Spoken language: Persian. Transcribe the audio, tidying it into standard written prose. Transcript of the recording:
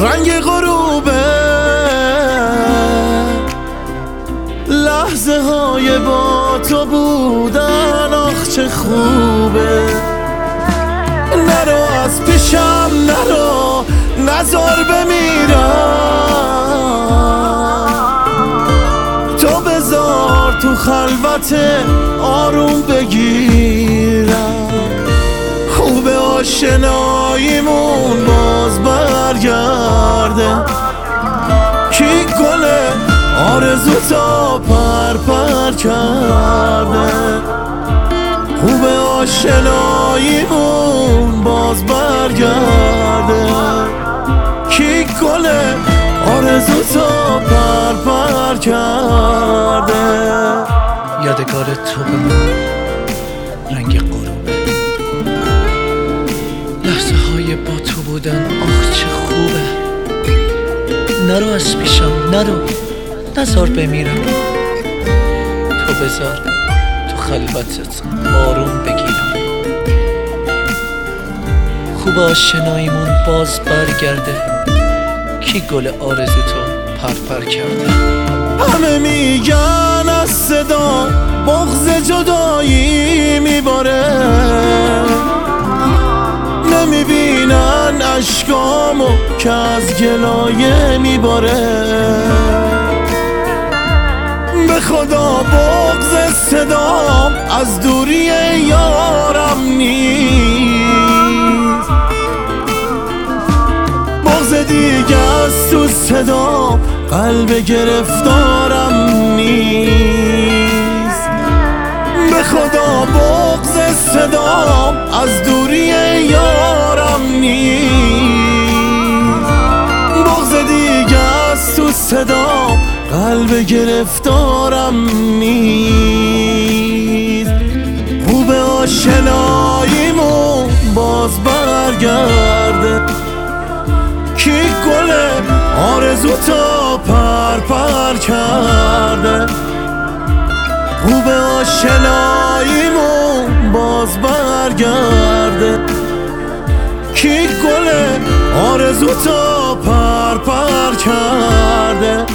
رنگ غروبه، لحظه های با تو بودن آخ چه خوبه. نرو از پیشم نرو، نزار بمیرم، تو بذار تو خلوت آروم بگیرم. خوب آشناییمون باز برگرده، کی گل آرزو تا پر کرده. خوب آشناییمون باز برگرده، کی گل آرزو تا پر کرده. یادگار تو به من رنگ غروبه، لحظه های با تو بودن آخ چه خوبه. نرو از پیشم نرو، نزار بمیرم، تو بذار تو خلوتت آروم بگیرم. خوب آشناییمون باز برگرده، کی گل آرزو تو پر کرده. همه میگن از صدا بغض جدایی میباره، نمیبینن اشکامو که از گلایه میباره. به خدا بغض صدام از دوری یارم نیست، بغض دیگه از تو صدام قلب گرفتارم نیست. به خدا بغض صدام از دوری یارم نیست، بغض دیگه از تو صدام قلب گرفتارم نیست. خوب آشناییمون باز برگرده، کی گل آرزو تا پر کرده. خوب آشناییمون باز برگرده، کی گل آرزو تا پر کرده.